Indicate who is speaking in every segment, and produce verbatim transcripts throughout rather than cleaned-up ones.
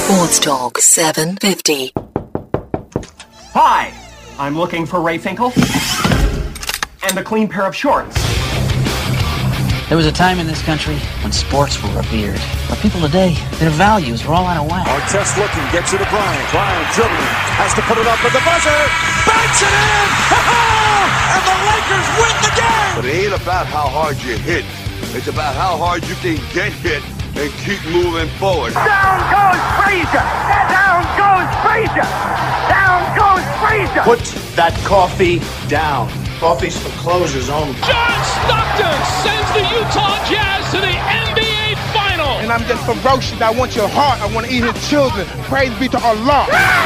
Speaker 1: Sports Talk seven fifty.
Speaker 2: Hi, I'm looking for Ray Finkel and a clean pair of shorts.
Speaker 3: There was a time in this country when sports were revered. But people today, their values are all out of whack.
Speaker 4: Artest looking, gets it to Bryant. Bryant dribbling, has to put it up with the buzzer. Banks it in! And the Lakers win the game!
Speaker 5: But it ain't about how hard you hit. It's about how hard you can get hit and keep moving forward.
Speaker 6: Down goes Frazier! Down goes Frazier! Down goes Frazier!
Speaker 7: Put that coffee down. Coffee's for closers only.
Speaker 8: John Stockton sends the Utah Jazz to the N B A Final.
Speaker 9: And I'm just ferocious. I want your heart. I want to eat his children. Praise be to Allah.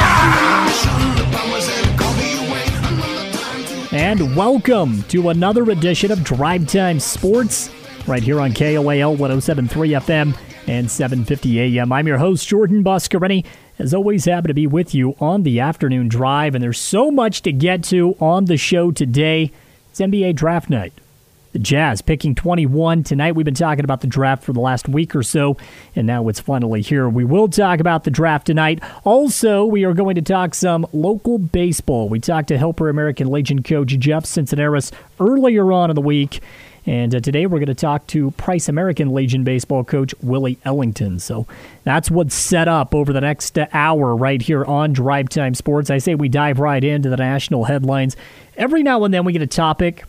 Speaker 10: And welcome to another edition of Drive Time Sports, right here on K O A L one oh seven point three F M and seven fifty A M. I'm your host, Jordan Buscarini. As always, happy to be with you on the afternoon drive, and there's so much to get to on the show today. It's N B A Draft Night. The Jazz picking twenty-one. Tonight we've been talking about the draft for the last week or so, and now it's finally here. We will talk about the draft tonight. Also, we are going to talk some local baseball. We talked to Helper American Legion coach Jeff Cincinnati earlier on in the week, and uh, today we're going to talk to Price American Legion baseball coach Willie Ellington. So that's what's set up over the next uh, hour right here on Drive Time Sports. I say we dive right into the national headlines. Every now and then we get a topic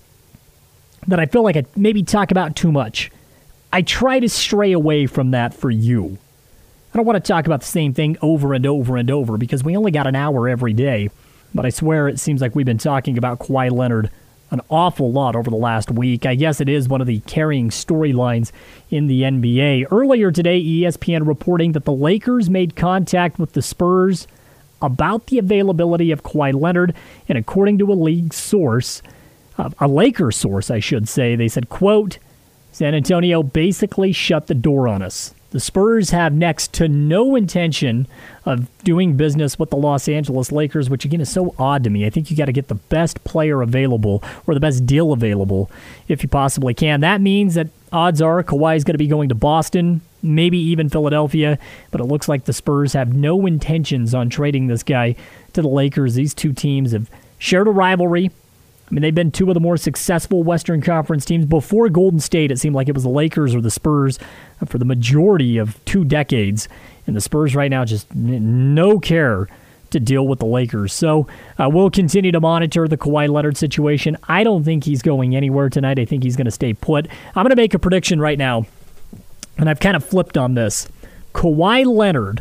Speaker 10: that I feel like I maybe talk about too much. I try to stray away from that for you. I don't want to talk about the same thing over and over and over because we only got an hour every day. But I swear it seems like we've been talking about Kawhi Leonard an awful lot over the last week. I guess it is one of the carrying storylines in the N B A. Earlier today, E S P N reporting that the Lakers made contact with the Spurs about the availability of Kawhi Leonard, and according to a league source, uh, a Lakers source, I should say, they said, quote, San Antonio basically shut the door on us. The Spurs have next to no intention of doing business with the Los Angeles Lakers, which again is so odd to me. I think you got to get the best player available or the best deal available if you possibly can. That means that odds are Kawhi is going to be going to Boston, maybe even Philadelphia, but it looks like the Spurs have no intentions on trading this guy to the Lakers. These two teams have shared a rivalry. I mean, they've been two of the more successful Western Conference teams. Before Golden State, it seemed like it was the Lakers or the Spurs for the majority of two decades. And the Spurs right now just no care to deal with the Lakers. So uh, we'll continue to monitor the Kawhi Leonard situation. I don't think he's going anywhere tonight. I think he's going to stay put. I'm going to make a prediction right now, and I've kind of flipped on this. Kawhi Leonard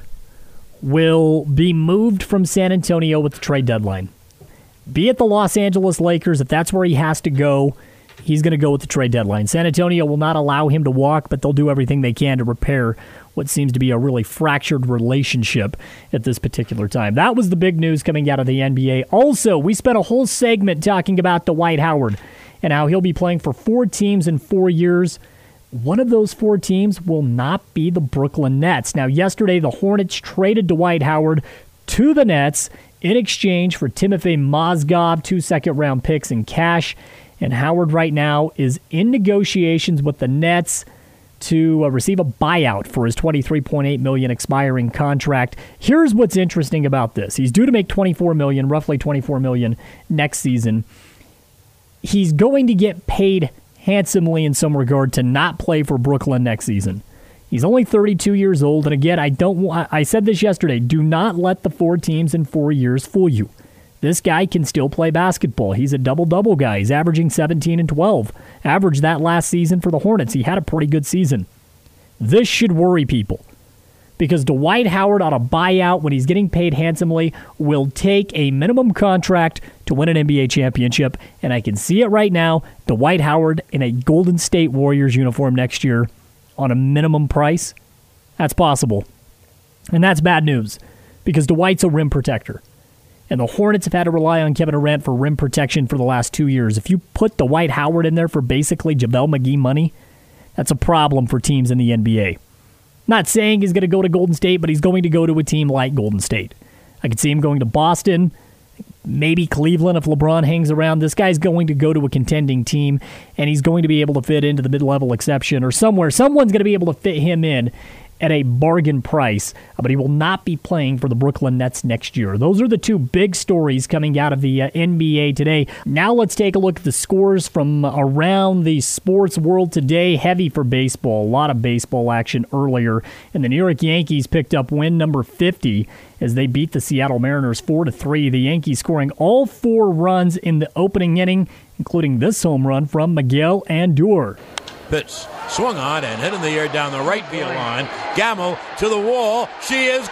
Speaker 10: will be moved from San Antonio with the trade deadline. Be it the Los Angeles Lakers, if that's where he has to go, he's going to go with the trade deadline. San Antonio will not allow him to walk, but they'll do everything they can to repair what seems to be a really fractured relationship at this particular time. That was the big news coming out of the N B A. Also, we spent a whole segment talking about Dwight Howard and how he'll be playing for four teams in four years. One of those four teams will not be the Brooklyn Nets. Now, yesterday, the Hornets traded Dwight Howard to the Nets in exchange for Timofey Mozgov, two second-round picks in cash. And Howard right now is in negotiations with the Nets to uh, receive a buyout for his twenty-three point eight million dollars expiring contract. Here's what's interesting about this. He's due to make twenty-four million dollars, roughly twenty-four million dollars next season. He's going to get paid handsomely in some regard to not play for Brooklyn next season. He's only thirty-two years old, and again, I don't. I said this yesterday, do not let the four teams in four years fool you. This guy can still play basketball. He's a double-double guy. He's averaging seventeen and twelve. Averaged that last season for the Hornets. He had a pretty good season. This should worry people, because Dwight Howard on a buyout when he's getting paid handsomely will take a minimum contract to win an N B A championship, and I can see it right now. Dwight Howard in a Golden State Warriors uniform next year on a minimum price, that's possible. And that's bad news, because Dwight's a rim protector. And the Hornets have had to rely on Kevin Durant for rim protection for the last two years. If you put Dwight Howard in there for basically JaVale McGee money, that's a problem for teams in the N B A. Not saying he's going to go to Golden State, but he's going to go to a team like Golden State. I could see him going to Boston, maybe Cleveland if LeBron hangs around. This guy's going to go to a contending team, and he's going to be able to fit into the mid-level exception or somewhere. Someone's going to be able to fit him in at a bargain price, but he will not be playing for the Brooklyn Nets next year. Those are the two big stories coming out of the uh, N B A today. Now let's take a look at the scores from around the sports world today. Heavy for baseball. A lot of baseball action earlier. And the New York Yankees picked up win number fifty as they beat the Seattle Mariners four to three. The Yankees scoring all four runs in the opening inning, including this home run from Miguel Andujar.
Speaker 11: Pitch swung on and hit in the air down the right field line. Gamel to the wall. She is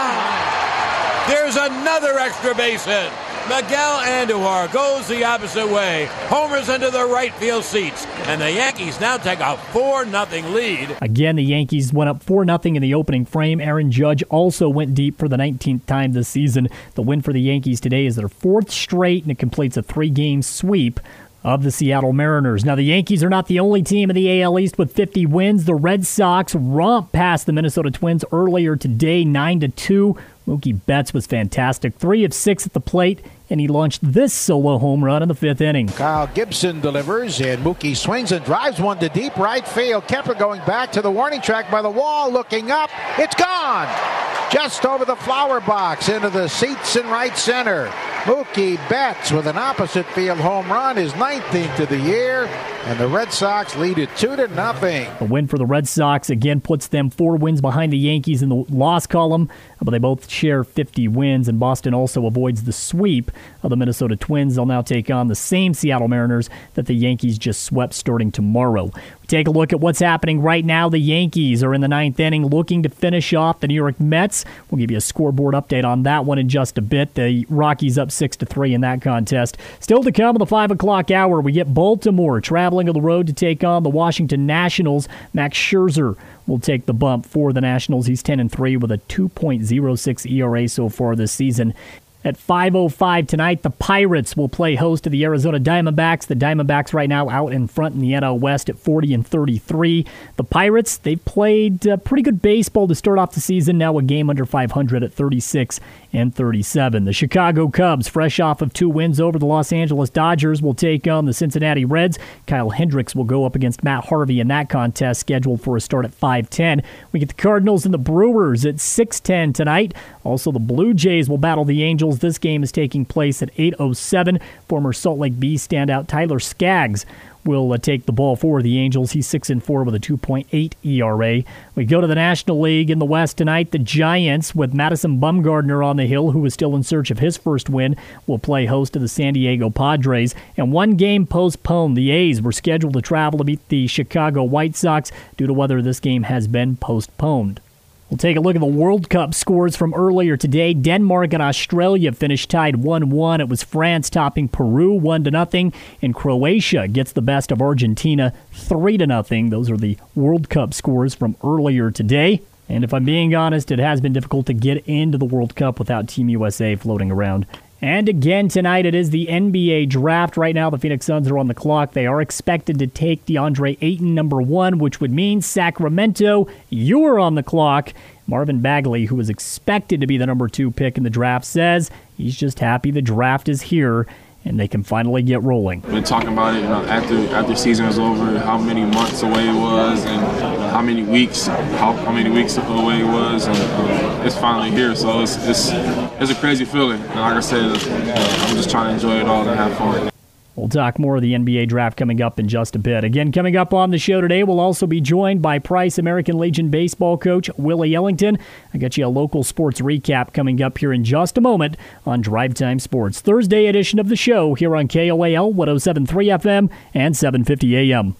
Speaker 11: gone. There's another extra base hit. Miguel Andujar goes the opposite way. Homers into the right field seats. And the Yankees now take a four nothing lead.
Speaker 10: Again, the Yankees went up four nothing in the opening frame. Aaron Judge also went deep for the nineteenth time this season. The win for the Yankees today is their fourth straight, and it completes a three-game sweep of the Seattle Mariners. Now, the Yankees are not the only team in the A L East with fifty wins. The Red Sox romp past the Minnesota Twins earlier today, nine to two. Mookie Betts was fantastic. Three of six at the plate, and he launched this solo home run in the fifth inning.
Speaker 12: Kyle Gibson delivers, and Mookie swings and drives one to deep right field. Kepler going back to the warning track by the wall, looking up. It's gone! Just over the flower box into the seats in right center. Mookie Betts with an opposite field home run, his nineteenth of the year, and the Red Sox lead it two to nothing.
Speaker 10: A win for the Red Sox again puts them four wins behind the Yankees in the loss column, but they both share fifty wins, and Boston also avoids the sweep of the Minnesota Twins. They'll now take on the same Seattle Mariners that the Yankees just swept starting tomorrow. We take a look at what's happening right now. The Yankees are in the ninth inning looking to finish off the New York Mets. We'll give you a scoreboard update on that one in just a bit. The Rockies up six to three in that contest. Still to come in the five o'clock hour, we get Baltimore traveling on the road to take on the Washington Nationals. Max Scherzer will take the bump for the Nationals. He's ten and three with a two point oh six E R A so far this season. At five oh five tonight, the Pirates will play host to the Arizona Diamondbacks. The Diamondbacks right now out in front in the N L West at forty and thirty-three. The Pirates, they've played uh, pretty good baseball to start off the season, now a game under five hundred at thirty-six and thirty-seven. The Chicago Cubs, fresh off of two wins over the Los Angeles Dodgers, will take on the Cincinnati Reds. Kyle Hendricks will go up against Matt Harvey in that contest, scheduled for a start at five ten. We get the Cardinals and the Brewers at six ten tonight. Also, the Blue Jays will battle the Angels. This game is taking place at eight oh seven. Former Salt Lake Bees standout Tyler Skaggs will uh, take the ball for the Angels. He's six and four with a two point eight E R A. We go to the National League in the West tonight. The Giants, with Madison Bumgarner on the hill, who is still in search of his first win, will play host to the San Diego Padres. And one game postponed. The A's were scheduled to travel to beat the Chicago White Sox. Due to weather, this game has been postponed. We'll take a look at the World Cup scores from earlier today. Denmark and Australia finished tied one one. It was France topping Peru one to nothing, and Croatia gets the best of Argentina three to nothing. Those are the World Cup scores from earlier today. And if I'm being honest, it has been difficult to get into the World Cup without Team U S A floating around. And again tonight, it is the N B A draft. Right now, the Phoenix Suns are on the clock. They are expected to take DeAndre Ayton, number one, which would mean Sacramento, you are on the clock. Marvin Bagley, who was expected to be the number two pick in the draft, says he's just happy the draft is here and they can finally get rolling.
Speaker 13: We're talking about it, you know, after after season was over, how many months away it was, and how many weeks, how, how many weeks away it was, and uh, it's finally here. So it's it's it's a crazy feeling. And like I said, uh, I'm just trying to enjoy it all and have fun.
Speaker 10: We'll talk more of the N B A draft coming up in just a bit. Again, coming up on the show today, we'll also be joined by Price American Legion baseball coach Willie Ellington. I got you a local sports recap coming up here in just a moment on Drive Time Sports. Thursday edition of the show here on K O A L one oh seven point three F M and seven fifty A M.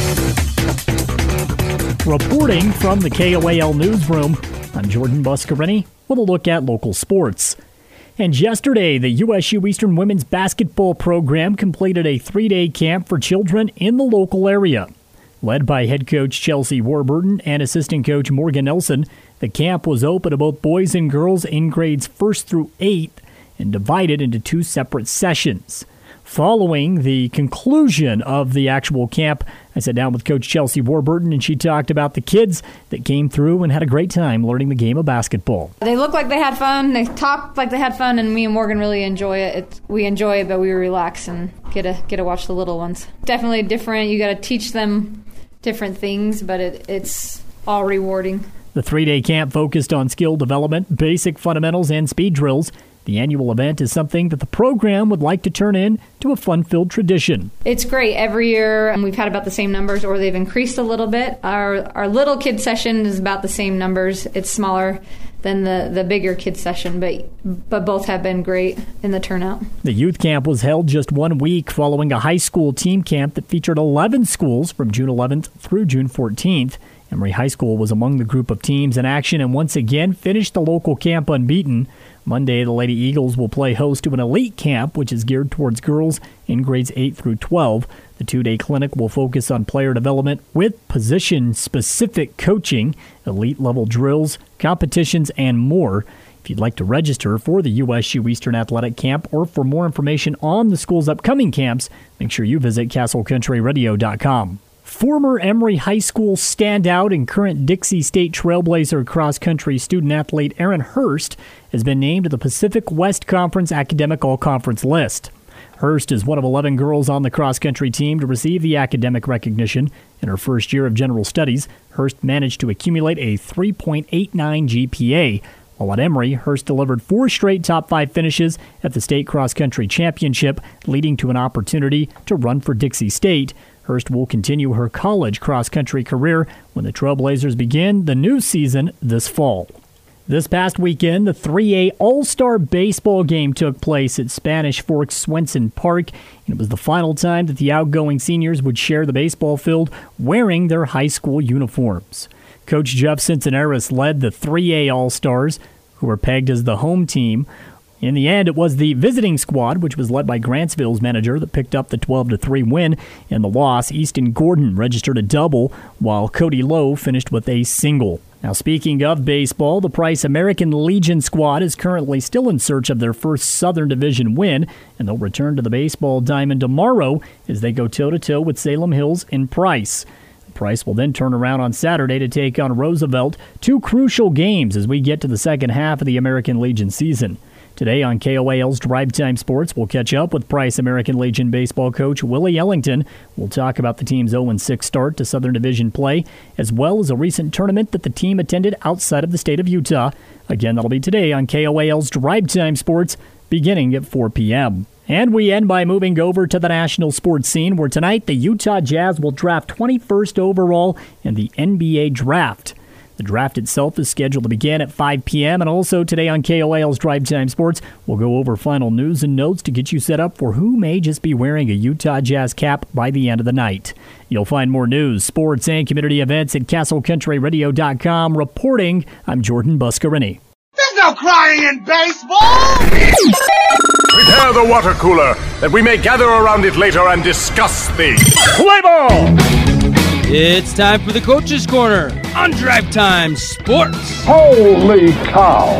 Speaker 10: Reporting from the K O A L newsroom, I'm Jordan Buscarini with a look at local sports. And yesterday, the U S U Eastern women's basketball program completed a three-day camp for children in the local area. Led by head coach Chelsea Warburton and assistant coach Morgan Nelson, the camp was open to both boys and girls in grades first through eighth and divided into two separate sessions. Following the conclusion of the actual camp, I sat down with Coach Chelsea Warburton, and she talked about the kids that came through and had a great time learning the game of basketball.
Speaker 14: They looked like they had fun. They talked like they had fun, and me and Morgan really enjoy it. It's, we enjoy it, but we relax and get to get to watch the little ones. Definitely different. You got to teach them different things, but it, it's all rewarding.
Speaker 10: The three-day camp focused on skill development, basic fundamentals, and speed drills. The annual event is something that the program would like to turn into a fun-filled tradition.
Speaker 14: It's great. Every year we've had about the same numbers, or they've increased a little bit. Our our little kid session is about the same numbers. It's smaller than the, the bigger kid session, but but both have been great in the turnout.
Speaker 10: The youth camp was held just one week following a high school team camp that featured eleven schools from June eleventh through June fourteenth. Emory High School was among the group of teams in action and once again finished the local camp unbeaten. Monday, the Lady Eagles will play host to an elite camp, which is geared towards girls in grades eight through twelve. The two-day clinic will focus on player development with position-specific coaching, elite-level drills, competitions, and more. If you'd like to register for the U S U Eastern Athletic Camp or for more information on the school's upcoming camps, make sure you visit castle country radio dot com. Former Emory High School standout and current Dixie State Trailblazer cross-country student-athlete Aaron Hurst has been named to the Pacific West Conference Academic All-Conference list. Hurst is one of eleven girls on the cross-country team to receive the academic recognition. In her first year of general studies, Hurst managed to accumulate a three point eight nine G P A. While at Emory, Hurst delivered four straight top five finishes at the state cross-country championship, leading to an opportunity to run for Dixie State. Hurst will continue her college cross-country career when the Trailblazers begin the new season this fall. This past weekend, the three A All-Star Baseball game took place at Spanish Forks Swenson Park, and it was the final time that the outgoing seniors would share the baseball field wearing their high school uniforms. Coach Jeff Cincinnatus led the three A All-Stars, who were pegged as the home team. In the end, it was the visiting squad, which was led by Grantsville's manager, that picked up the twelve to three win. In the loss, Easton Gordon registered a double, while Cody Lowe finished with a single. Now, speaking of baseball, the Price American Legion squad is currently still in search of their first Southern Division win, and they'll return to the baseball diamond tomorrow as they go toe-to-toe with Salem Hills and Price. Price will then turn around on Saturday to take on Roosevelt, two crucial games as we get to the second half of the American Legion season. Today on K O A L's Drive Time Sports, we'll catch up with Price American Legion baseball coach Willie Ellington. We'll talk about the team's oh and six start to Southern Division play, as well as a recent tournament that the team attended outside of the state of Utah. Again, that'll be today on K O A L's Drive Time Sports, beginning at four p.m. And we end by moving over to the national sports scene, where tonight the Utah Jazz will draft twenty-first overall in the N B A draft. The draft itself is scheduled to begin at five p.m. And also today on K O A L's Drive Time Sports, we'll go over final news and notes to get you set up for who may just be wearing a Utah Jazz cap by the end of the night. You'll find more news, sports, and community events at castle country radio dot com. Reporting, I'm Jordan Buscarini.
Speaker 6: There's no crying in baseball!
Speaker 15: Prepare the water cooler, that we may gather around it later and discuss the play ball!
Speaker 16: It's time for the Coach's Corner on Drive Time Sports.
Speaker 15: Holy cow!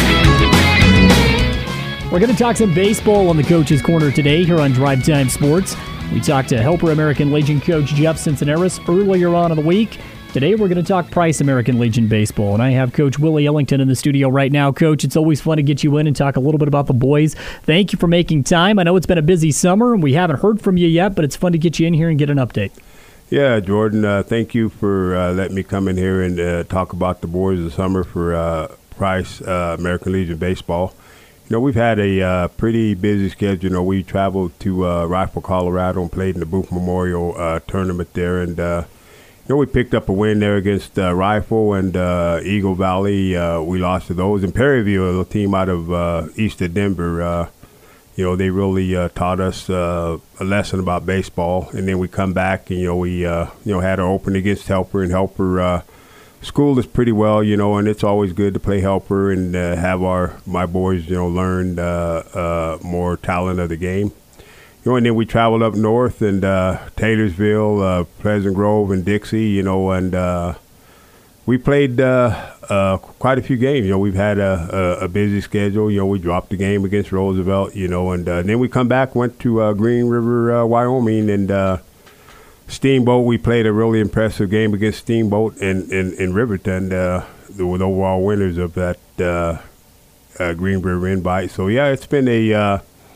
Speaker 10: We're going to talk some baseball on the Coach's Corner today here on Drive Time Sports. We talked to Helper American Legion coach Jeff Cincinnatus earlier on in the week. Today we're going to talk Price American Legion baseball, and I have Coach Willie Ellington in the studio right now. Coach, it's always fun to get you in and talk a little bit about the boys. Thank you for making time. I know it's been a busy summer, and we haven't heard from you yet, but it's fun to get you in here and get an update.
Speaker 17: Yeah, Jordan, uh, thank you for uh, letting me come in here and uh, talk about the boys this summer for uh, Price uh, American Legion baseball. You know, we've had a uh, pretty busy schedule. You know, we traveled to uh, Rifle, Colorado and played in the Booth Memorial uh, tournament there, and uh, you know, we picked up a win there against uh, Rifle and uh, Eagle Valley. Uh, we lost to those. And Perryville, a team out of uh, east of Denver, uh, you know, they really uh, taught us uh, a lesson about baseball. And then we come back and, you know, we, uh, you know, had our opening against Helper. And Helper uh, schooled us pretty well, you know, and it's always good to play Helper and uh, have our my boys, you know, learn uh, uh, more talent of the game. You know, and then we traveled up north and uh, Taylorsville, uh, Pleasant Grove, and Dixie, you know, and uh, we played uh, uh, quite a few games. You know, we've had a, a, a busy schedule. You know, we dropped the game against Roosevelt, you know, and, uh, and then we come back, went to uh, Green River, uh, Wyoming, and uh, Steamboat. We played a really impressive game against Steamboat in, in, in Riverton. Uh, they were the overall winners of that uh, uh, Green River invite. So, yeah, it's been a uh, –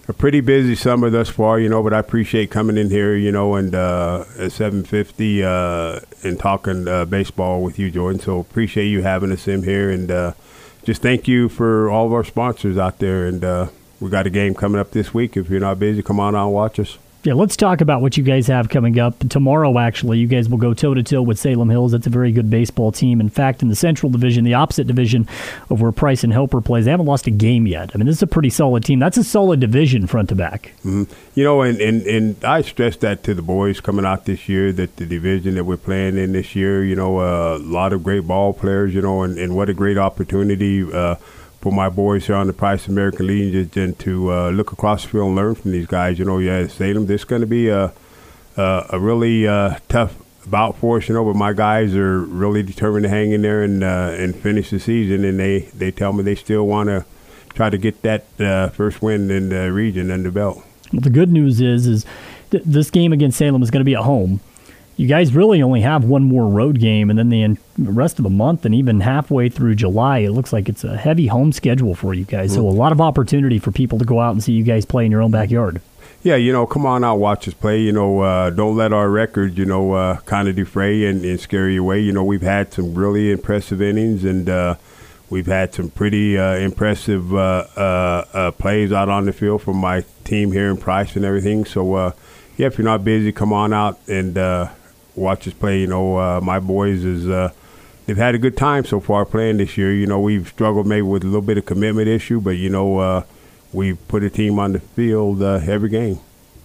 Speaker 17: a pretty busy summer thus far, you know, but I appreciate coming in here, you know, and uh, at seven fifty uh, and talking uh, baseball with you, Jordan. So appreciate you having us in here, and uh, just thank you for all of our sponsors out there. And uh, we got a game coming up this week. If you're not busy, come on out and watch us.
Speaker 10: Yeah, let's talk about what you guys have coming up. Tomorrow, actually, you guys will go toe-to-toe with Salem Hills. That's a very good baseball team. In fact, in the Central Division, the opposite division of where Price and Helper plays, they haven't lost a game yet. I mean, this is a pretty solid team. That's a solid division front to back.
Speaker 17: Mm-hmm. You know, and, and, and I stressed that to the boys coming out this year, that the division that we're playing in this year, you know, uh, a lot of great ball players, you know, and, and what a great opportunity uh, for my boys here on the Price American Legion to uh, look across the field and learn from these guys. You know, yeah, Salem, this is going to be a, a, a really uh, tough bout for us, you know, but my guys are really determined to hang in there and uh, and finish the season, and they, they tell me they still want to try to get that uh, first win in the region under the belt.
Speaker 10: Well, the good news is, is th- this game against Salem is going to be at home. You guys really only have one more road game, and then the rest of the month and even halfway through July, it looks like it's a heavy home schedule for you guys. Mm-hmm. So a lot of opportunity for people to go out and see you guys play in your own backyard.
Speaker 17: Yeah, you know, come on out, watch us play. You know, uh, don't let our record, you know, uh, kind of defray and, and scare you away. You know, we've had some really impressive innings, and uh, we've had some pretty uh, impressive uh, uh, uh, plays out on the field from my team here in Price and everything. So, uh, yeah, if you're not busy, come on out and uh, watch us play. You know, uh, my boys is uh, they've had a good time so far playing this year. You know, we've struggled maybe with a little bit of commitment issue, but you know, uh, we've put a team on the field uh, every game.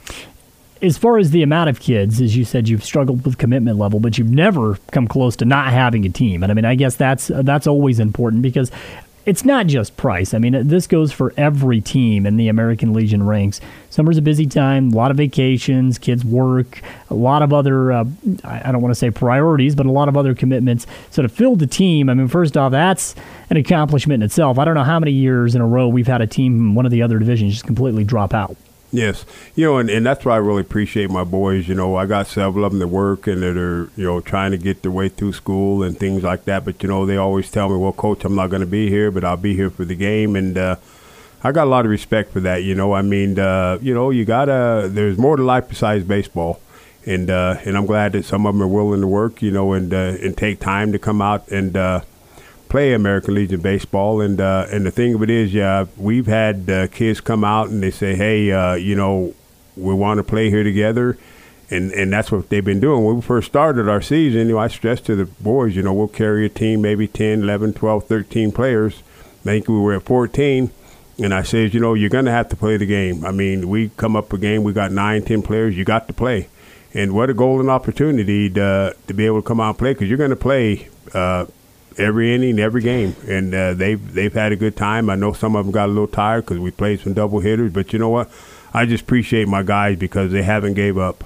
Speaker 10: As far as the amount of kids, as you said, you've struggled with commitment level, but you've never come close to not having a team. And I mean, I guess that's that's always important, because it's not just Price. I mean, this goes for every team in the American Legion ranks. Summer's a busy time, a lot of vacations, kids work, a lot of other, uh, I don't want to say priorities, but a lot of other commitments. So to fill the team, I mean, first off, that's an accomplishment in itself. I don't know how many years in a row we've had a team in one of the other divisions just completely drop out.
Speaker 17: Yes. You know, and, and that's why I really appreciate my boys. You know, I got several of them that work and that are, you know, trying to get their way through school and things like that. But, you know, they always tell me, well, Coach, I'm not going to be here, but I'll be here for the game. And uh, I got a lot of respect for that, you know. I mean, uh, you know, you got to – there's more to life besides baseball. And uh, and I'm glad that some of them are willing to work, you know, and, uh, and take time to come out and uh, – play American Legion baseball. And uh, and the thing of it is, yeah, we've had uh, kids come out and they say, hey, uh, you know, we want to play here together. And and that's what they've been doing. When we first started our season, you know, I stressed to the boys, you know, we'll carry a team, maybe ten, eleven, twelve, thirteen players. I think we were at fourteen. And I said, you know, you're going to have to play the game. I mean, we come up a game, we got nine, ten players, you got to play. And what a golden opportunity to, to be able to come out and play, because you're going to play uh, every inning, every game, and uh, they've they've had a good time. I know some of them got a little tired because we played some double hitters, but you know what? I just appreciate my guys because they haven't gave up.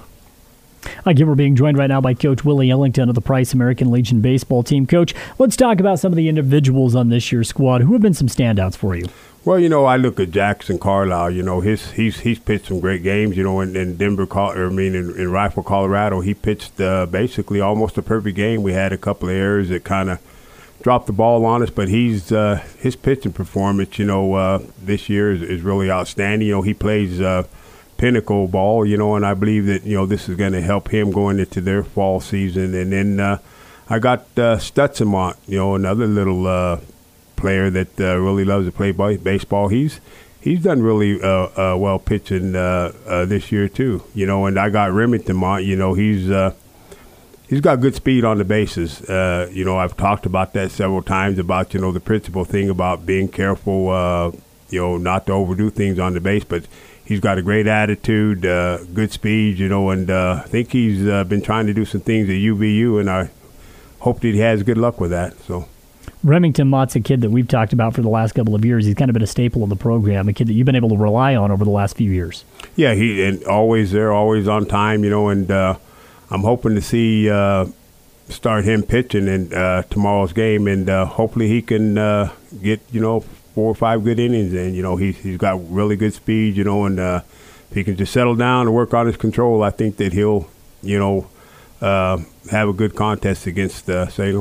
Speaker 10: Again, we're being joined right now by Coach Willie Ellington of the Price American Legion baseball team. Coach, let's talk about some of the individuals on this year's squad. Who have been some standouts for you?
Speaker 17: Well, you know, I look at Jackson Carlisle. You know, his he's he's pitched some great games. You know, in, in Denver, or I mean, in, in Rifle, Colorado, he pitched uh, basically almost a perfect game. We had a couple of errors that kind of dropped the ball on us, but he's uh, his pitching performance, you know, uh, this year is, is really outstanding. You know, he plays uh, pinnacle ball, you know, and I believe that, you know, this is going to help him going into their fall season. And then uh, I got uh, Stutzenmont, you know, another little uh, player that uh, really loves to play baseball. He's he's done really uh, uh, well pitching uh, uh, this year too, you know. And I got Remington Mont, you know, he's uh, he's got good speed on the bases. Uh, you know, I've talked about that several times about, you know, the principal thing about being careful, uh, you know, not to overdo things on the base. But he's got a great attitude, uh, good speed, you know, and uh, I think he's uh, been trying to do some things at U V U, and I hope that he has good luck with that. So
Speaker 10: Remington Mott's a kid that we've talked about for the last couple of years. He's kind of been a staple of the program, a kid that you've been able to rely on over the last few years.
Speaker 17: Yeah, he and always there, always on time, you know, and uh, I'm hoping to see uh, start him pitching in uh, tomorrow's game, and uh, hopefully he can uh, get, you know, four or five good innings in. You know, he's he's got really good speed, you know, and uh, if he can just settle down and work on his control, I think that he'll, you know, uh, have a good contest against uh, Salem.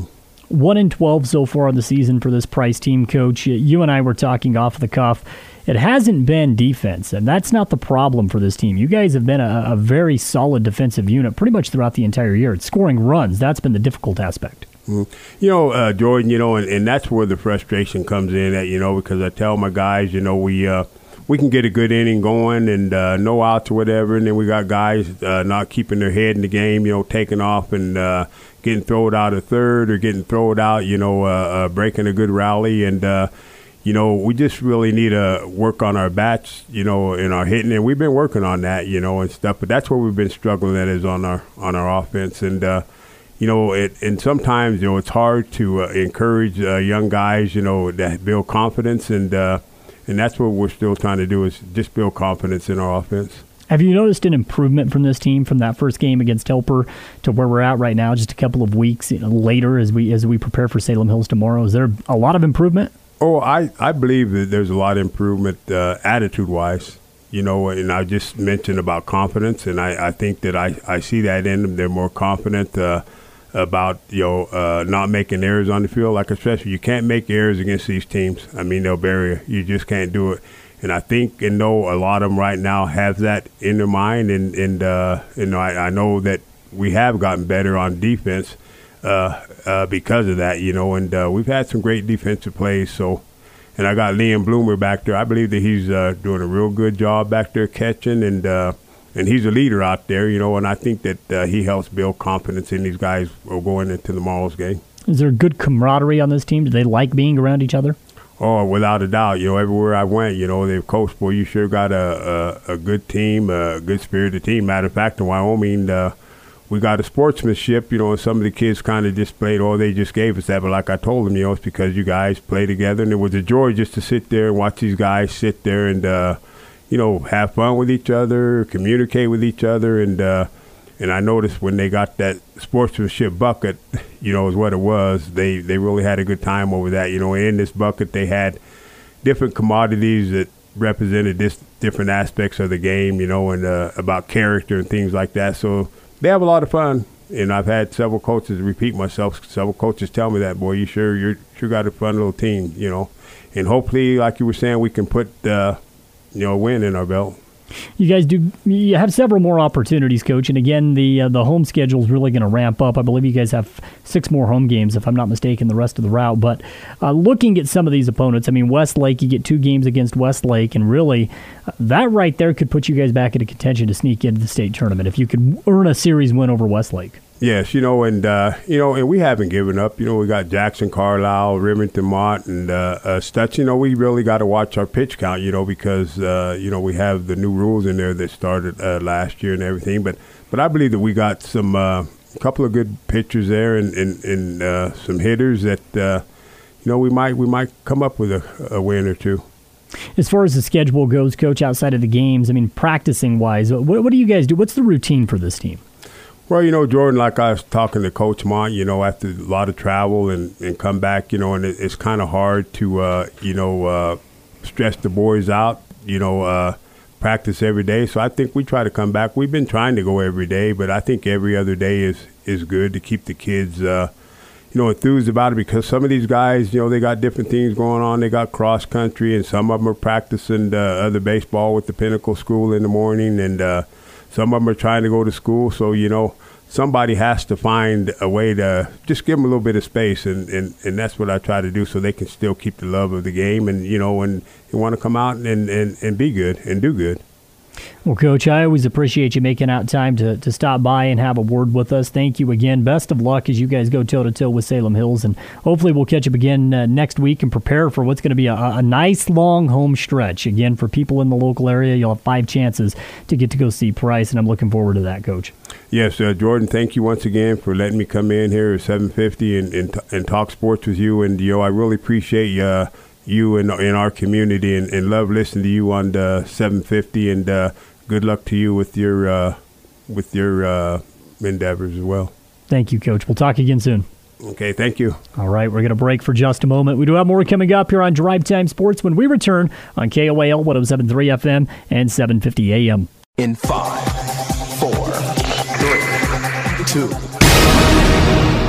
Speaker 10: one and twelve so far in the season for this Price team, Coach. You and I were talking off the cuff. It hasn't been defense, and that's not the problem for this team. You guys have been a, a very solid defensive unit pretty much throughout the entire year. It's scoring runs. That's been the difficult aspect.
Speaker 17: Mm-hmm. You know, uh, Jordan, you know, and, and that's where the frustration comes in at, you know, because I tell my guys, you know, we uh, we can get a good inning going and uh, no outs or whatever, and then we got guys uh, not keeping their head in the game, you know, taking off and uh, getting thrown out of third or getting thrown out, you know, uh, uh, breaking a good rally. And, uh, you know, we just really need to work on our bats, you know, in our hitting. And we've been working on that, you know, and stuff. But that's where we've been struggling at is on our on our offense. And, uh, you know, it, and sometimes, you know, it's hard to uh, encourage uh, young guys, you know, that build confidence. And, uh, and that's what we're still trying to do is just build confidence in our offense.
Speaker 10: Have you noticed an improvement from this team from that first game against Helper to where we're at right now, just a couple of weeks later as we as we prepare for Salem Hills tomorrow? Is there a lot of improvement?
Speaker 17: Oh, I, I believe that there's a lot of improvement uh, attitude-wise, you know, and I just mentioned about confidence, and I, I think that I, I see that in them. They're more confident uh, about, you know, uh, not making errors on the field. Like, especially, you can't make errors against these teams. I mean, they'll bury you. You just can't do it. And I think and know a lot of them right now have that in their mind, and, and uh, you know, I, I know that we have gotten better on defense uh, uh, because of that, you know, and uh, we've had some great defensive plays. So, and I got Liam Bloomer back there. I believe that he's uh, doing a real good job back there catching, and uh, and he's a leader out there, you know, and I think that uh, he helps build confidence in these guys going into tomorrow's game.
Speaker 10: Is there good camaraderie on this team? Do they like being around each other?
Speaker 17: Oh, without a doubt. You know, everywhere I went, you know, they've coached, boy, you sure got a, a, a good team, a good spirited team. Matter of fact, in Wyoming, uh, we got a sportsmanship, you know, and some of the kids kind of displayed, oh, they just gave us that. But like I told them, you know, it's because you guys play together. And it was a joy just to sit there and watch these guys sit there and, uh, you know, have fun with each other, communicate with each other. And, uh, and I noticed when they got that sportsmanship bucket, you know, is what it was. They they really had a good time over that. You know, in this bucket they had different commodities that represented this different aspects of the game, you know, and uh, about character and things like that. So they have a lot of fun. And I've had several coaches repeat myself. Several coaches tell me that, boy, you sure you sure got a fun little team, you know. And hopefully, like you were saying, we can put uh, you know a win in our belt.
Speaker 10: You guys do. You have several more opportunities, Coach, and again, the uh, the home schedule is really going to ramp up. I believe you guys have six more home games, if I'm not mistaken, the rest of the route. But uh, looking at some of these opponents, I mean, Westlake, you get two games against Westlake, and really, uh, that right there could put you guys back into contention to sneak into the state tournament if you could earn a series win over Westlake.
Speaker 17: Yes, you know, and uh, you know, and we haven't given up. You know, we got Jackson, Carlisle, Remington, Mott, and uh, uh, Stutz. You know, we really got to watch our pitch count. You know, because uh, you know we have the new rules in there that started uh, last year and everything. But but I believe that we got some uh, a couple of good pitchers there and and, and uh, some hitters that uh, you know we might we might come up with a, a win or two.
Speaker 10: As far as the schedule goes, Coach, outside of the games, I mean, practicing wise, what, what do you guys do? What's the routine for this team?
Speaker 17: Well, you know, Jordan, like I was talking to Coach Mont, you know, after a lot of travel and, and come back, you know, and it, it's kind of hard to, uh, you know, uh, stress the boys out, you know, uh, practice every day. So I think we try to come back. We've been trying to go every day, but I think every other day is, is good to keep the kids, uh, you know, enthused about it because some of these guys, you know, they got different things going on. They got cross country and some of them are practicing uh, other baseball with the Pinnacle School in the morning and, uh, some of them are trying to go to school, so, you know, somebody has to find a way to just give them a little bit of space, and, and, and that's what I try to do so they can still keep the love of the game and, you know, and you want to come out and, and, and be good and do good.
Speaker 10: Well, Coach, I always appreciate you making out time to, to stop by and have a word with us. Thank you again. Best of luck as you guys go toe-to-toe with Salem Hills, and hopefully we'll catch up again uh, next week and prepare for what's going to be a, a nice, long home stretch. Again, for people in the local area, you'll have five chances to get to go see Price, and I'm looking forward to that, Coach.
Speaker 17: Yes, uh, Jordan, thank you once again for letting me come in here at seven fifty and, and, and talk sports with you, and, you know, I really appreciate you. Uh, you in, in our community and, and love listening to you on the seven fifty, and uh, good luck to you with your uh, with your uh, endeavors as well.
Speaker 10: Thank you, Coach. We'll talk again soon.
Speaker 17: Okay, thank you.
Speaker 10: All right, we're going to break for just a moment. We do have more coming up here on Drive Time Sports when we return on K O A L one oh seven point three F M and seven fifty A M.
Speaker 18: In five, four, three, two.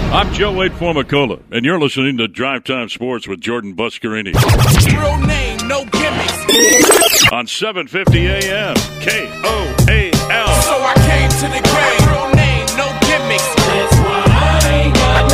Speaker 18: I'm Joe Wade Formicola, and you're listening to Drive Time Sports with Jordan Buscarini.
Speaker 19: Real name, no gimmicks.
Speaker 18: On seven fifty A M, K O A L.
Speaker 19: So I came to the grave. Real name, no gimmicks. That's why I ain't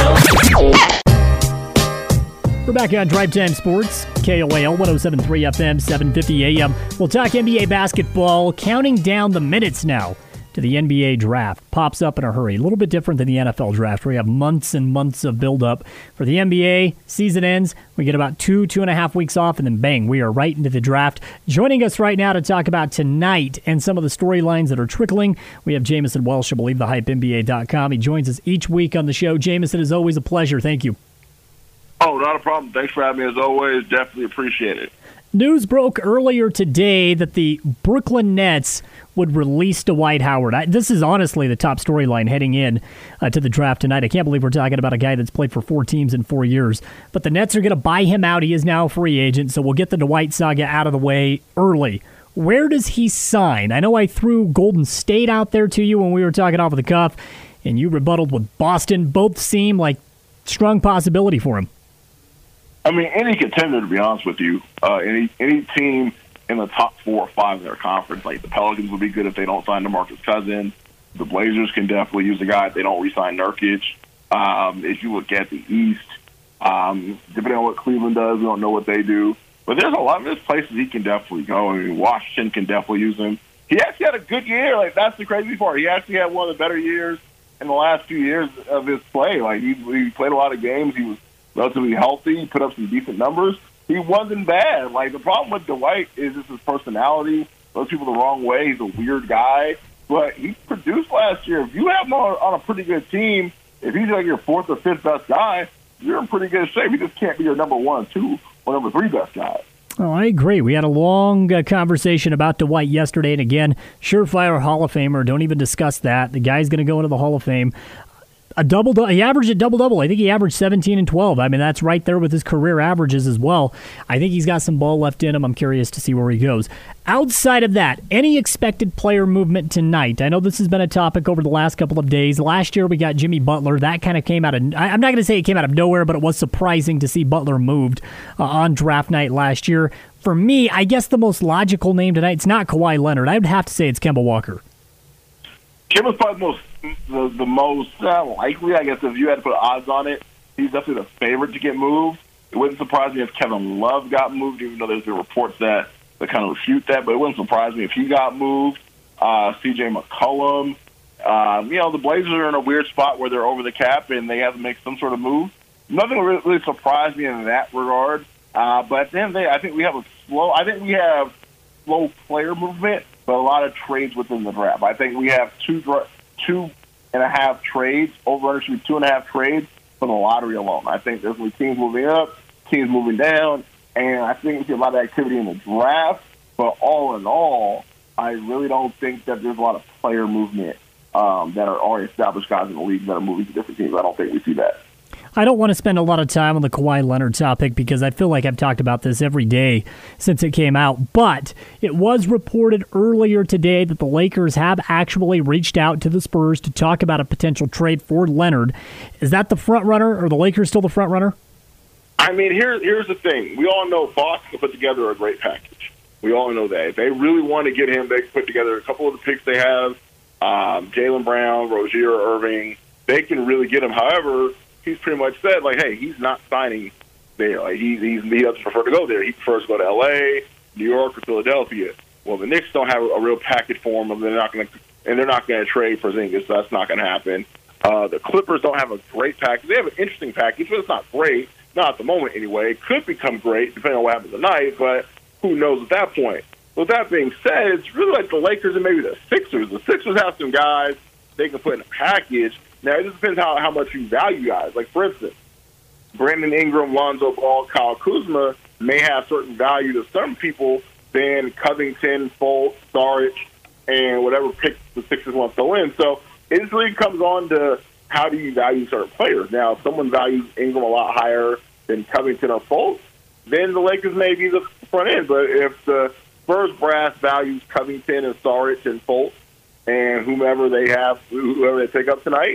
Speaker 10: got no. We're back on Drive Time Sports, K O A L one oh seven point three F M, seven fifty A M. We'll talk N B A basketball, counting down the minutes now to the N B A draft. Pops up in a hurry. A little bit different than the N F L draft, where you have months and months of build-up. For the N B A, season ends. We get about two, two and a half weeks off, and then bang, we are right into the draft. Joining us right now to talk about tonight and some of the storylines that are trickling, we have Jamison Welsh of Believe the Hype N B A dot com. He joins us each week on the show. Jamison, is always a pleasure. Thank you.
Speaker 20: Oh, not a problem. Thanks for having me as always. Definitely appreciate it.
Speaker 10: News broke earlier today that the Brooklyn Nets would release Dwight Howard. I, this is honestly the top storyline heading in uh, to the draft tonight. I can't believe we're talking about a guy that's played for four teams in four years. But the Nets are going to buy him out. He is now a free agent, so we'll get the Dwight saga out of the way early. Where does he sign? I know I threw Golden State out there to you when we were talking off of the cuff, and you rebutted with Boston. Both seem like strong possibility for him.
Speaker 20: I mean, any contender, to be honest with you, uh, any any team in the top four or five in their conference, like the Pelicans would be good if they don't sign DeMarcus Cousins. The Blazers can definitely use a guy if they don't re-sign Nurkic. Um, if you look at the East, um, depending on what Cleveland does, we don't know what they do. But there's a lot of there's places he can definitely go. I mean, Washington can definitely use him. He actually had a good year. Like, that's the crazy part. He actually had one of the better years in the last few years of his play. Like, he, he played a lot of games. He was relatively healthy. He put up some decent numbers. He wasn't bad. Like, the problem with Dwight is just his personality. Those people the wrong way. He's a weird guy. But he produced last year. If you have him on, on a pretty good team, if he's like your fourth or fifth best guy, you're in pretty good shape. He just can't be your number one, two, or number three best guy.
Speaker 10: Oh, I agree. We had a long uh, conversation about Dwight yesterday, and again, surefire Hall of Famer. Don't even discuss that. The guy's going to go into the Hall of Fame. A double, he averaged a double-double. I think he averaged seventeen and twelve. I mean, that's right there with his career averages as well. I think he's got some ball left in him. I'm curious to see where he goes. Outside of that, any expected player movement tonight? I know this has been a topic over the last couple of days. Last year we got Jimmy Butler. That kind of came out of, I'm not going to say it came out of nowhere, but it was surprising to see Butler moved uh, on draft night last year. For me, I guess the most logical name tonight, it's not Kawhi Leonard. I would have to say it's Kemba Walker.
Speaker 20: Kemba's probably the most, the, the most uh, likely, I guess, if you had to put odds on it. He's definitely the favorite to get moved. It wouldn't surprise me if Kevin Love got moved, even though there's been reports that, that kind of refute that. But it wouldn't surprise me if he got moved. Uh, C J McCollum. Um, you know, the Blazers are in a weird spot where they're over the cap and they have to make some sort of move. Nothing really, really surprised me in that regard. Uh, but at the end of the day, I think we have a slow. I think we have slow player movement, but a lot of trades within the draft. I think we have two two and a half trades, over under should be two and a half trades for the lottery alone. I think there's teams moving up, teams moving down, and I think we see a lot of activity in the draft. But all in all, I really don't think that there's a lot of player movement um, that are already established guys in the league that are moving to different teams. I don't think we see that.
Speaker 10: I don't want to spend a lot of time on the Kawhi Leonard topic because I feel like I've talked about this every day since it came out. But it was reported earlier today that the Lakers have actually reached out to the Spurs to talk about a potential trade for Leonard. Is that the front runner, or the Lakers still the front runner?
Speaker 20: I mean, here, here's the thing. We all know Boston can put together a great package. We all know that. If they really want to get him, they can put together a couple of the picks they have, um, Jaylen Brown, Rozier, Irving. They can really get him. However, he's pretty much said, like, hey, he's not signing there. Like, he, he's, he doesn't prefer to go there. He prefers to go to L A, New York, or Philadelphia. Well, the Knicks don't have a, a real package for him, and they're not going to, and they're not going to trade for Porzingis, so that's not going to happen. Uh, the Clippers don't have a great package. They have an interesting package, but it's not great. Not at the moment, anyway. It could become great, depending on what happens tonight, but who knows at that point. With that being said, it's really like the Lakers and maybe the Sixers. The Sixers have some guys they can put in a package. Now, it just depends how, how much you value guys. Like, for instance, Brandon Ingram, Lonzo Ball, Kyle Kuzma may have certain value to some people than Covington, Fultz, Saric, and whatever pick the Sixers want to throw in. So it just really comes on to how do you value certain players. Now, if someone values Ingram a lot higher than Covington or Fultz, then the Lakers may be the front end. But if the Spurs brass values Covington and Saric and Fultz and whomever they have, whoever they pick up tonight,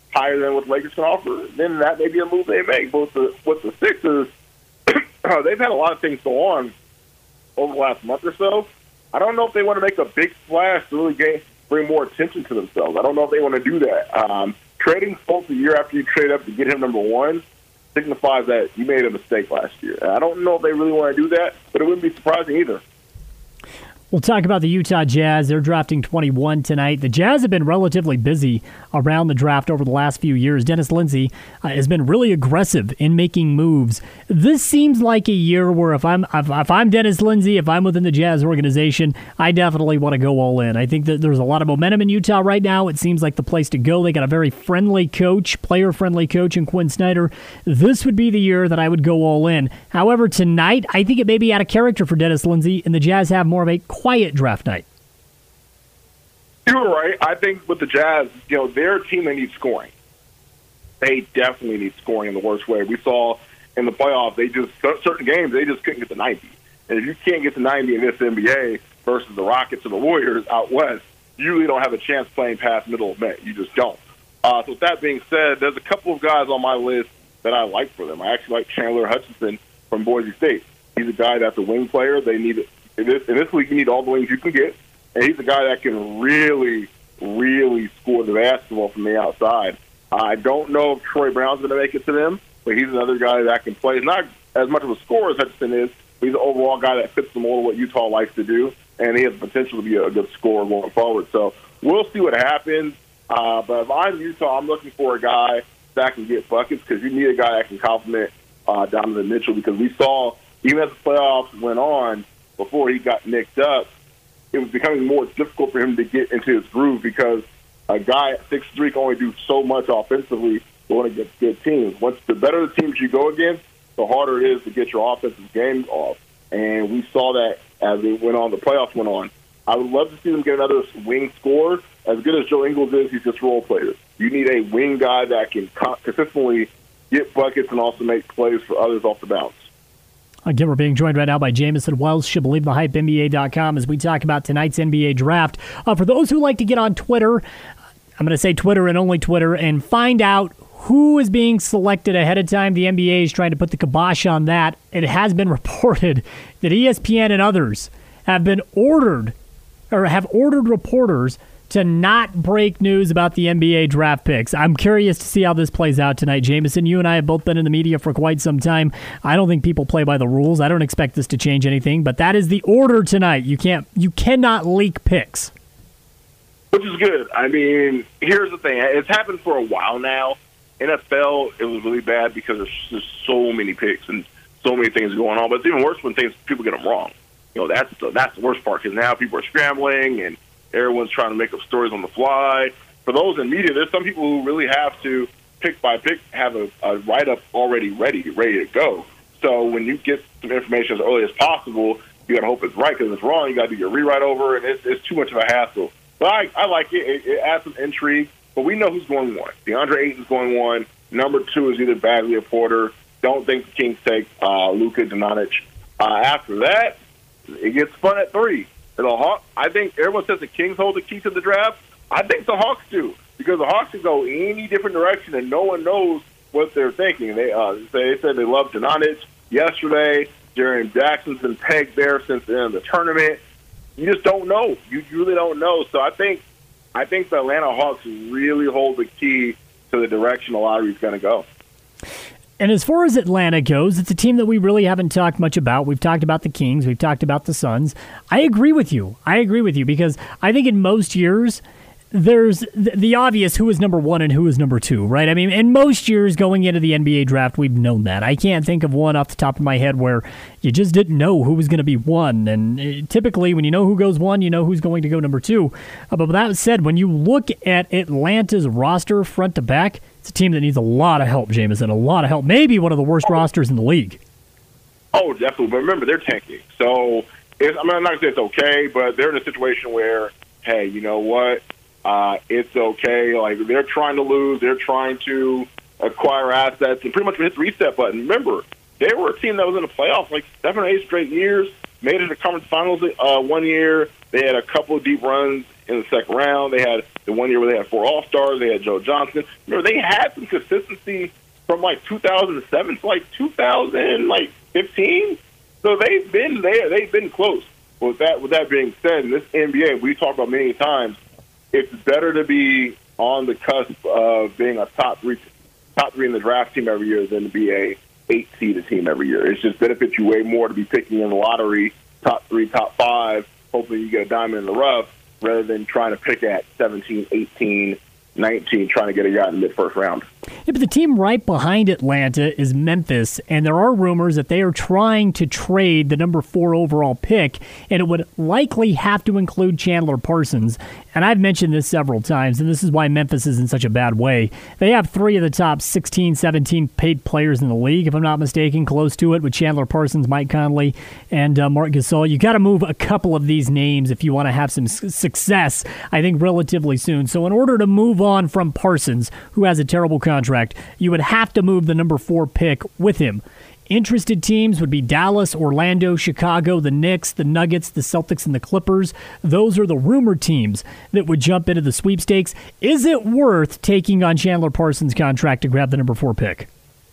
Speaker 20: higher than what the Lakers can offer, then that may be a move they make. But with the, with the Sixers, they've had a lot of things go on over the last month or so. I don't know if they want to make a big splash to really gain, bring more attention to themselves. I don't know if they want to do that. Um, trading Fultz a year after you trade up to get him number one signifies that you made a mistake last year. I don't know if they really want to do that, but it wouldn't be surprising either.
Speaker 10: We'll talk about the Utah Jazz. They're drafting twenty-one tonight. The Jazz have been relatively busy around the draft over the last few years. Dennis Lindsey uh, has been really aggressive in making moves. This seems like a year where if I'm if, if I'm Dennis Lindsey, if I'm within the Jazz organization, I definitely want to go all in. I think that there's a lot of momentum in Utah right now. It seems like the place to go. They got a very friendly coach, player-friendly coach in Quinn Snyder. This would be the year that I would go all in. However, tonight, I think it may be out of character for Dennis Lindsey, and the Jazz have more of a quiet draft night.
Speaker 20: You're right. I think with the Jazz, you know, they're a team that needs scoring. They definitely need scoring in the worst way. We saw in the playoffs, they just certain games they just couldn't get to ninety. And if you can't get to ninety in this N B A versus the Rockets or the Warriors out west, you really don't have a chance playing past middle of May. You just don't. Uh, so with that being said, there's a couple of guys on my list that I like for them. I actually like Chandler Hutchinson from Boise State. He's a guy that's a wing player. They need in this, in this league, you need all the wings you can get. And he's a guy that can really, really score the basketball from the outside. I don't know if Troy Brown's going to make it to them, but he's another guy that can play. He's not as much of a scorer as Hutchinson is, but he's an overall guy that fits the mold of what Utah likes to do, and he has the potential to be a good scorer going forward. So we'll see what happens. Uh, but if I'm Utah, I'm looking for a guy that can get buckets because you need a guy that can complement uh, Donovan Mitchell because we saw, even as the playoffs went on, before he got nicked up, it was becoming more difficult for him to get into his groove because a guy at six three can only do so much offensively going against good teams. Once the better the teams you go against, the harder it is to get your offensive game off. And we saw that as it went on, the playoffs went on. I would love to see them get another wing scorer. As good as Joe Ingles is, he's just role players. You need a wing guy that can consistently get buckets and also make plays for others off the bounce.
Speaker 10: Again, we're being joined right now by Jamison Welsh. You believe the hype N B A dot com as we talk about tonight's N B A draft. Uh, for those who like to get on Twitter, I'm going to say Twitter and only Twitter, and find out who is being selected ahead of time. The N B A is trying to put the kibosh on that. It has been reported that E S P N and others have been ordered, or have ordered reporters to not break news about the N B A draft picks. I'm curious to see how this plays out tonight. Jamison, you and I have both been in the media for quite some time. I don't think people play by the rules. I don't expect this to change anything, but that is the order tonight. You can't, you cannot leak picks.
Speaker 20: Which is good. I mean, here's the thing. It's happened for a while now. N F L, it was really bad because there's just so many picks and so many things going on. But it's even worse when things people get them wrong. You know, that's the, that's the worst part because now people are scrambling and everyone's trying to make up stories on the fly. For those in media, there's some people who really have to, pick by pick, have a, a write-up already ready, ready to go. So when you get some information as early as possible, you got to hope it's right because if it's wrong, you got to do your rewrite over, and it's, it's too much of a hassle. But I, I like it. it. It adds some intrigue. But we know who's going one. DeAndre Ayton's going one. Number two is either Bagley or Porter. Don't think the Kings take uh, Luka Doncic. Uh, after that, it gets fun at three. The Hawks, I think everyone says the Kings hold the key to the draft. I think the Hawks do because the Hawks can go any different direction, and no one knows what they're thinking. They uh, they said they love Doncic yesterday. Jaren Jackson's been pegged there since the end of the tournament. You just don't know. You really don't know. So I think I think the Atlanta Hawks really hold the key to the direction the lottery is going to go.
Speaker 10: And as far as Atlanta goes, it's a team that we really haven't talked much about. We've talked about the Kings. We've talked about the Suns. I agree with you. I agree with you because I think in most years, there's the obvious who is number one and who is number two, right? I mean, in most years going into the N B A draft, we've known that. I can't think of one off the top of my head where you just didn't know who was going to be one. And typically, when you know who goes one, you know who's going to go number two. Uh, but with that said, when you look at Atlanta's roster front to back, it's a team that needs a lot of help, Jamison, a lot of help. Maybe one of the worst rosters in the league.
Speaker 20: Oh, definitely. But remember, they're tanking. So it's, I mean, I'm not going to say it's okay, but they're in a situation where, hey, you know what? Uh, it's okay. Like, they're trying to lose. They're trying to acquire assets and pretty much hit the reset button. Remember, they were a team that was in the playoffs like seven or eight straight years, made it to conference finals uh, one year. They had a couple of deep runs in the second round. They had the one year where they had four All-Stars. They had Joe Johnson. Remember, they had some consistency from like two thousand seven to like two thousand fifteen. So they've been there. They've been close. With that, with that being said, in this N B A, we talked about many times, it's better to be on the cusp of being a top three, top three in the draft team every year than to be a eight seeded team every year. It just benefits you way more to be picking in the lottery, top three, top five, hopefully you get a diamond in the rough, rather than trying to pick at seventeen, eighteen, nineteen, trying to get a guy in the mid-first round.
Speaker 10: Yeah, but the team right behind Atlanta is Memphis, and there are rumors that they are trying to trade the number four overall pick, and it would likely have to include Chandler Parsons. And I've mentioned this several times, and this is why Memphis is in such a bad way. They have three of the top sixteen, seventeen paid players in the league, if I'm not mistaken, close to it, with Chandler Parsons, Mike Conley, and uh, Marc Gasol. You got to move a couple of these names if you want to have some s- success, I think, relatively soon. So in order to move on from Parsons, who has a terrible contract, you would have to move the number four pick with him. Interested teams would be Dallas, Orlando, Chicago, the Knicks, the Nuggets, the Celtics, and the Clippers. Those are the rumored teams that would jump into the sweepstakes. Is it worth taking on Chandler Parsons' contract to grab the number four pick?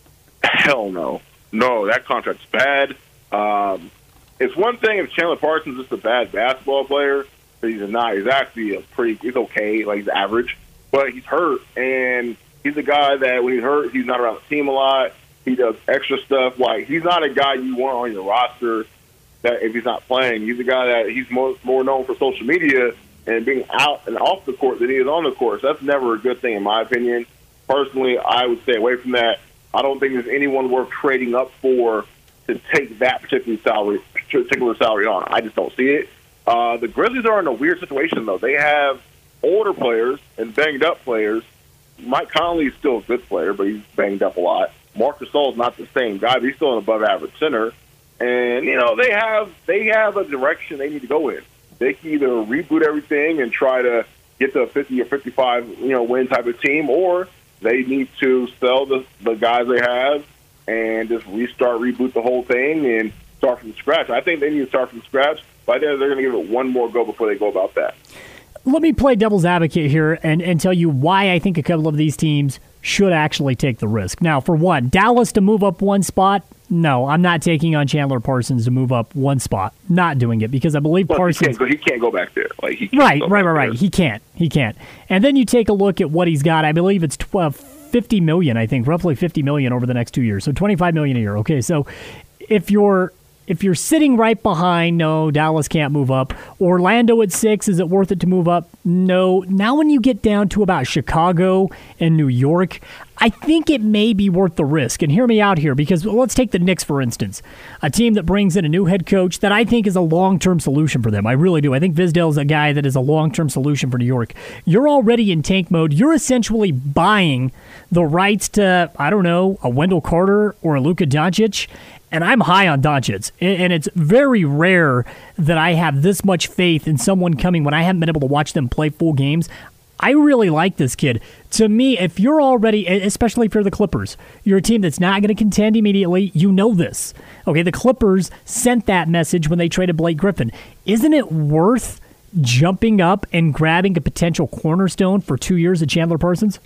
Speaker 20: Hell no. No, that contract's bad. Um, it's one thing if Chandler Parsons is just a bad basketball player, but he's not. He's actually a pretty, he's okay, like he's average, but he's hurt, and he's a guy that when he's hurt, he's not around the team a lot. He does extra stuff. Like, he's not a guy you want on your roster that if he's not playing. He's a guy that he's more, more known for social media and being out and off the court than he is on the court. So that's never a good thing, in my opinion. Personally, I would stay away from that. I don't think there's anyone worth trading up for to take that particular salary, particular salary on. I just don't see it. Uh, the Grizzlies are in a weird situation, though. They have older players and banged-up players. Mike Conley is still a good player, but he's banged up a lot. Marc Gasol is not the same guy, but he's still an above-average center. And, you know, they have they have a direction they need to go in. They can either reboot everything and try to get to a fifty or fifty-five, you know, win type of team, or they need to sell the, the guys they have and just restart, reboot the whole thing and start from scratch. I think they need to start from scratch, but they're going to give it one more go before they go about that.
Speaker 10: Let me play devil's advocate here and, and tell you why I think a couple of these teams should actually take the risk. Now, for one, Dallas to move up one spot, no, I'm not taking on Chandler Parsons to move up one spot. Not doing it because I believe
Speaker 20: well,
Speaker 10: Parsons...
Speaker 20: He can't, he can't go back there. Like he can't
Speaker 10: right,
Speaker 20: go
Speaker 10: right,
Speaker 20: back
Speaker 10: right, right.
Speaker 20: there.
Speaker 10: He can't. He can't. And then you take a look at what he's got. I believe it's twelve, fifty million dollars, I think, roughly fifty million dollars over the next two years. So twenty-five million dollars a year. Okay, so if you're... If you're sitting right behind, no, Dallas can't move up. Orlando at six, is it worth it to move up? No. Now when you get down to about Chicago and New York, I think it may be worth the risk. And hear me out here, because well, let's take the Knicks, for instance. A team that brings in a new head coach that I think is a long-term solution for them. I really do. I think Fizdale is a guy that is a long-term solution for New York. You're already in tank mode. You're essentially buying the rights to, I don't know, a Wendell Carter or a Luka Doncic. And I'm high on Doncic, and it's very rare that I have this much faith in someone coming when I haven't been able to watch them play full games. I really like this kid. To me, if you're already, especially if you're the Clippers, you're a team that's not going to contend immediately, you know this. Okay, the Clippers sent that message when they traded Blake Griffin. Isn't it worth jumping up and grabbing a potential cornerstone for two years of Chandler Parsons?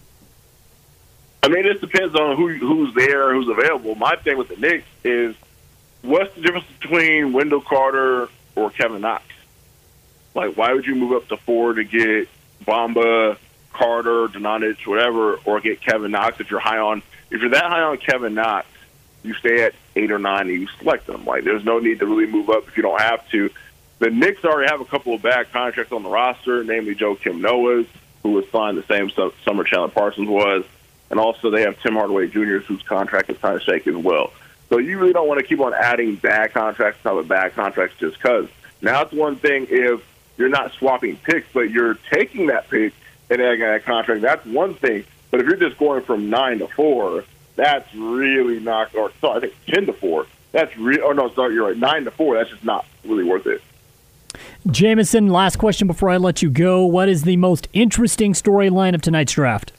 Speaker 20: I mean, it depends on who who's there, who's available. My thing with the Knicks is, what's the difference between Wendell Carter or Kevin Knox? Like, why would you move up to four to get Bamba, Carter, Doncic, whatever, or get Kevin Knox if you're high on? If you're that high on Kevin Knox, you stay at eight or nine and you select them. Like, there's no need to really move up if you don't have to. The Knicks already have a couple of bad contracts on the roster, namely Joakim Noah's, who was signed the same summer Chandler Parsons was. And also they have Tim Hardaway Junior, whose contract is kind of shaky as well. So you really don't want to keep on adding bad contracts on top of bad contracts just because. Now it's one thing if you're not swapping picks, but you're taking that pick and adding that contract. That's one thing. But if you're just going from nine to four, that's really not, or sorry, I think ten to four. That's real. Oh no, sorry, you're right. Nine to four. That's just not really worth it.
Speaker 10: Jameson, last question before I let you go. What is the most interesting storyline of tonight's draft?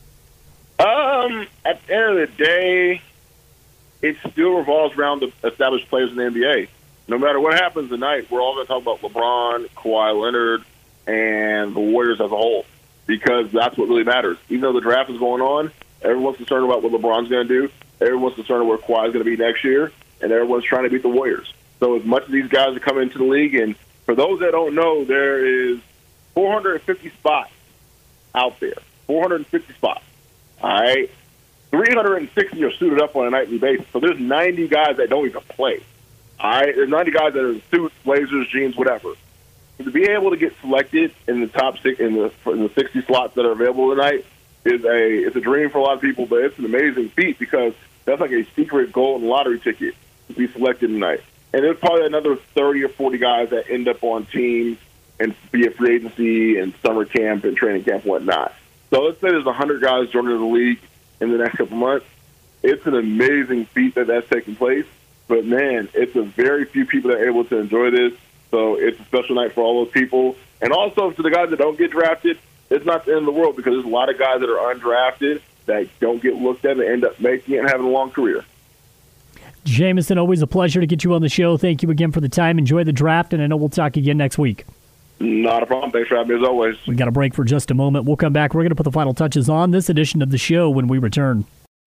Speaker 20: Um, at the end of the day, it still revolves around the established players in the N B A. No matter what happens tonight, we're all going to talk about LeBron, Kawhi Leonard, and the Warriors as a whole, because that's what really matters. Even though the draft is going on, everyone's concerned about what LeBron's going to do. Everyone's concerned about where Kawhi's going to be next year, and everyone's trying to beat the Warriors. So as much as these guys are coming into the league, and for those that don't know, there is four hundred fifty spots out there. four hundred fifty spots. All right? three hundred sixty are suited up on a nightly basis. So there's ninety guys that don't even play. All right? There's ninety guys that are in suits, blazers, jeans, whatever. To be able to get selected in the top six, in the, in the sixty slots that are available tonight is a it's a dream for a lot of people, but it's an amazing feat because that's like a secret golden lottery ticket to be selected tonight. And there's probably another thirty or forty guys that end up on teams and be a free agency and summer camp and training camp and whatnot. So let's say there's one hundred guys joining the league in the next couple months. It's an amazing feat that that's taking place. But, man, it's a very few people that are able to enjoy this. So it's a special night for all those people. And also to the guys that don't get drafted, it's not the end of the world because there's a lot of guys that are undrafted that don't get looked at and end up making it and having a long career.
Speaker 10: Jameson, always a pleasure to get you on the show. Thank you again for the time. Enjoy the draft, and I know we'll talk again next week.
Speaker 20: Not a problem. Thanks for having me as always.
Speaker 10: We got a break for just a moment. We'll come back. We're going to put the final touches on this edition of the show when we return.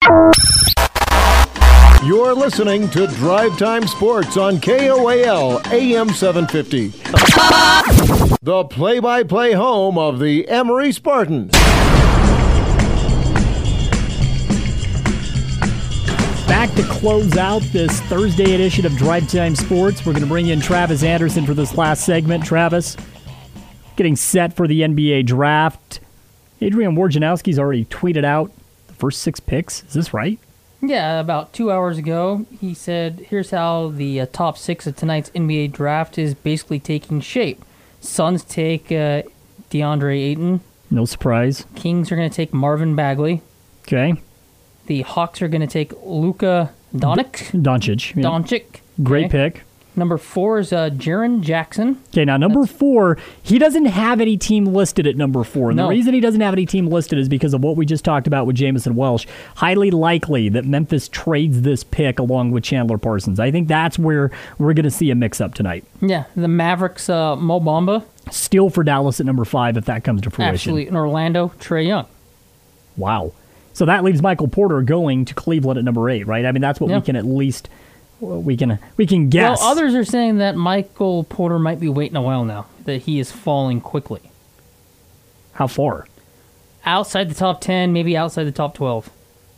Speaker 21: You're listening to Drive Time Sports on K O A L A M seven fifty. The play-by-play home of the Emory Spartans.
Speaker 10: Back to close out this Thursday edition of Drive Time Sports. We're going to bring in Travis Anderson for this last segment. Travis, getting set for the N B A draft. Adrian Wojnarowski's already tweeted out the first six picks. Is this right?
Speaker 22: Yeah, about two hours ago, he said, here's how the uh, top six of tonight's N B A draft is basically taking shape. Suns take uh, DeAndre Ayton.
Speaker 10: No surprise.
Speaker 22: Kings are going to take Marvin Bagley.
Speaker 10: Okay.
Speaker 22: The Hawks are going to take Luka Doncic.
Speaker 10: D- Doncic. Yeah.
Speaker 22: Doncic.
Speaker 10: Great
Speaker 22: okay.
Speaker 10: pick.
Speaker 22: Number four is uh, Jaren Jackson.
Speaker 10: Okay, now number
Speaker 22: That's...
Speaker 10: four, he doesn't have any team listed at number four. And
Speaker 22: no.
Speaker 10: the reason he doesn't have any team listed is because of what we just talked about with Jamison Welsh. Highly likely that Memphis trades this pick along with Chandler Parsons. I think that's where we're going to see a mix-up tonight.
Speaker 22: Yeah, the Mavericks, uh, Mo Bamba.
Speaker 10: Still for Dallas at number five if that comes to fruition.
Speaker 22: Actually, in Orlando, Trae Young.
Speaker 10: Wow. So that leaves Michael Porter going to Cleveland at number eight, right? I mean, that's what
Speaker 22: yeah.
Speaker 10: we can at least... We can we can guess.
Speaker 22: Well, others are saying that Michael Porter might be waiting a while now, that he is falling quickly.
Speaker 10: How far?
Speaker 22: Outside the top ten, maybe outside the top twelve.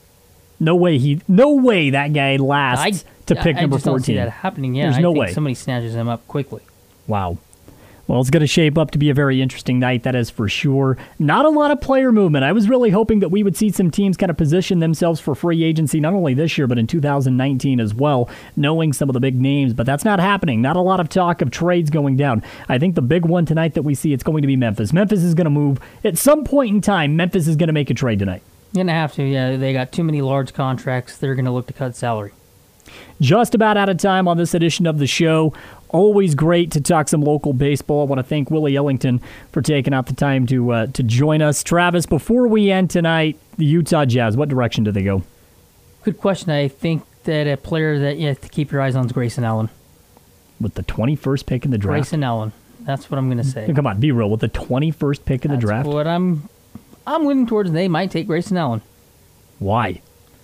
Speaker 10: No way he. No way that guy lasts
Speaker 22: I,
Speaker 10: to pick
Speaker 22: I,
Speaker 10: number
Speaker 22: I just
Speaker 10: fourteen.
Speaker 22: don't see that happening. Yeah,
Speaker 10: There's
Speaker 22: I
Speaker 10: no
Speaker 22: think
Speaker 10: way
Speaker 22: somebody snatches him up quickly.
Speaker 10: Wow. Well, it's going to shape up to be a very interesting night, that is for sure. Not a lot of player movement. I was really hoping that we would see some teams kind of position themselves for free agency, not only this year, but in two thousand nineteen as well, knowing some of the big names. But that's not happening. Not a lot of talk of trades going down. I think the big one tonight that we see, it's going to be Memphis. Memphis is going to move. At some point in time, Memphis is going to make a trade tonight.
Speaker 22: You're going to have to, yeah. They got too many large contracts. They're going to look to cut salary.
Speaker 10: Just about out of time on this edition of the show. Always great to talk some local baseball. I want to thank Willie Ellington for taking out the time to uh, to join us. Travis, before we end tonight, the Utah Jazz, what direction do they go?
Speaker 22: Good question. I think that a player that you have to keep your eyes on is Grayson Allen.
Speaker 10: With the twenty-first pick in the draft?
Speaker 22: Grayson Allen. That's what I'm going to say.
Speaker 10: Come on, be real. With the twenty-first pick in
Speaker 22: That's
Speaker 10: the draft?
Speaker 22: what I'm, I'm leaning towards they might take Grayson Allen.
Speaker 10: Why?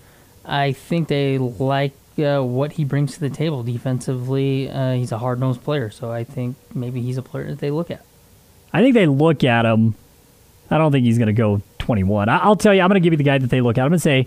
Speaker 22: I think they like Uh, what he brings to the table defensively. Uh, he's a hard-nosed player, so I think maybe he's a player that they look at.
Speaker 10: I think they look at him. I don't think he's going to go twenty-one. I- I'll tell you, I'm going to give you the guy that they look at. I'm going to say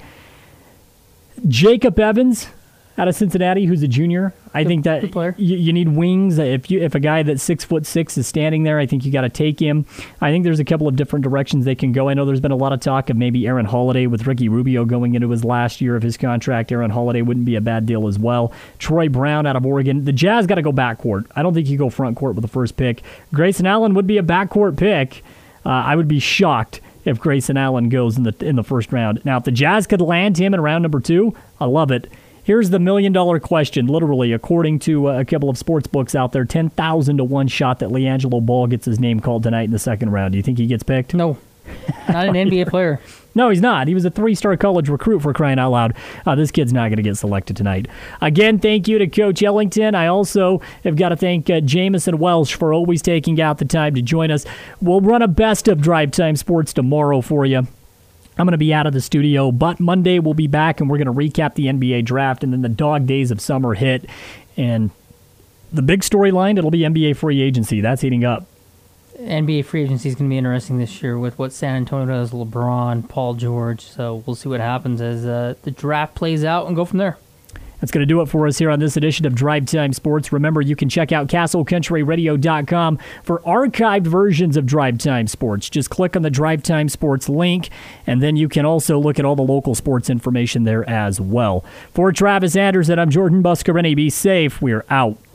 Speaker 10: Jacob Evans out of Cincinnati, who's a junior. I
Speaker 22: good,
Speaker 10: think that you, you need wings. If you if a guy that's six foot six is standing there, I think you got to take him. I think there's a couple of different directions they can go. I know there's been a lot of talk of maybe Aaron Holiday with Ricky Rubio going into his last year of his contract. Aaron Holiday wouldn't be a bad deal as well. Troy Brown out of Oregon. The Jazz got to go backcourt. I don't think you go front court with the first pick. Grayson Allen would be a backcourt pick. Uh, I would be shocked if Grayson Allen goes in the in the first round. Now, if the Jazz could land him in round number two, I love it. Here's the million-dollar question, literally, according to a couple of sports books out there, ten thousand to one shot that LiAngelo Ball gets his name called tonight in the second round. Do you think he gets picked?
Speaker 22: No. Not an N B A player.
Speaker 10: No, he's not. He was a three-star college recruit, for crying out loud. Uh, this kid's not going to get selected tonight. Again, thank you to Coach Ellington. I also have got to thank uh, Jamison Welsh for always taking out the time to join us. We'll run a best of Drive Time Sports tomorrow for you. I'm going to be out of the studio, but Monday we'll be back, and we're going to recap the N B A draft, and then the dog days of summer hit. And the big storyline, it'll be N B A free agency. That's heating up.
Speaker 22: N B A free agency is going to be interesting this year with what San Antonio does, LeBron, Paul George. So we'll see what happens as uh, the draft plays out and go from there.
Speaker 10: That's going to do it for us here on this edition of Drive Time Sports. Remember, you can check out Castle Country Radio dot com for archived versions of Drive Time Sports. Just click on the Drive Time Sports link, and then you can also look at all the local sports information there as well. For Travis Anderson, I'm Jordan Buscarini. Be safe. We're out.